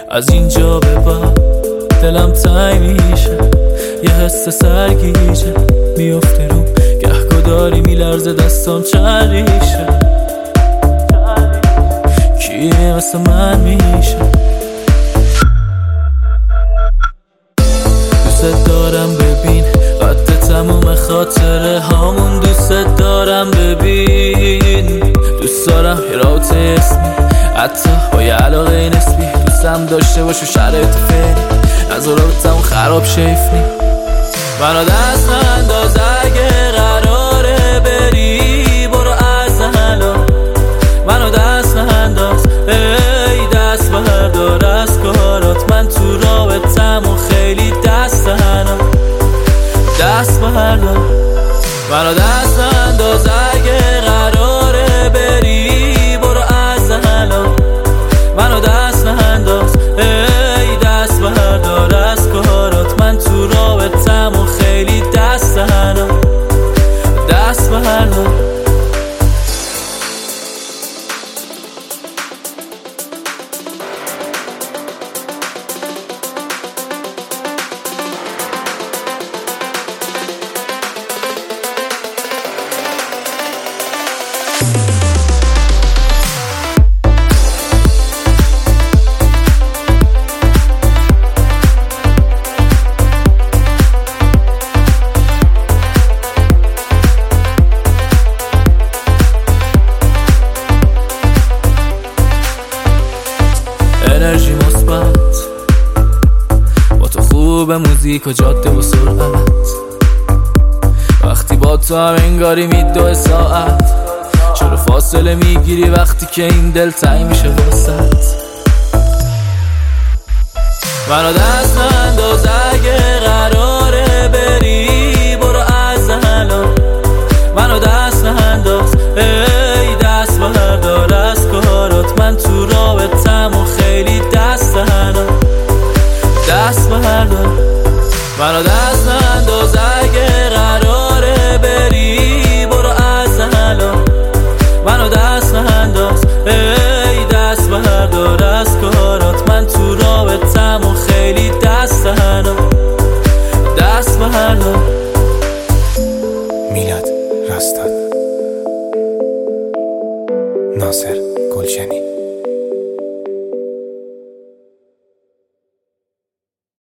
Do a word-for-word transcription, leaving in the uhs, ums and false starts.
از اینجا به بعد دلم تنگ میشه، یه حس سرگیجه میفته روم، گهگداری میلرزه دستام چند ریشه. کیه مثل من میشه؟ دوست دارم ببین قد تموم خاطره هامون، دوست دارم ببین، دوست دارم یه رابطه اسمی حتی با یه علاقه نسبی، دوستم داشته باش و شرایط فعلی از رابطمون خراب شیفنی. منو دست انداز اگه قراره بری، برو از الان منو دست انداز، ای دست بردار از کارات، من تو رابطمون خیلی دست هنم، دست بردار. منو دست انداز اگه قراره بری، برو از الان منو دست انداز، ای دست بردار از کارات، من تو رابطمون خیلی دست هنم، دست بردار. انرژی مثبت با تو خوب، موزیک و جاده و سرعت، وقتی با تو هم انگاری میدوه ساعت، چرا فاصله میگیری وقتی که این دل تنگ میشه واسط؟ منو دست انداز اگه قراره بری، برو از الان منو دست انداز، ای دست بردار از کارات، من تو رابطمون خیلی دست هنم، دست بردار. منو دست انداز اگه قراره بری، برو از الان منو دست انداز، ای دست بردار از کارات، من تو رابطمون خیلی دست هنم، دست بردار. میلاد رستاد، ناصر گلشنی.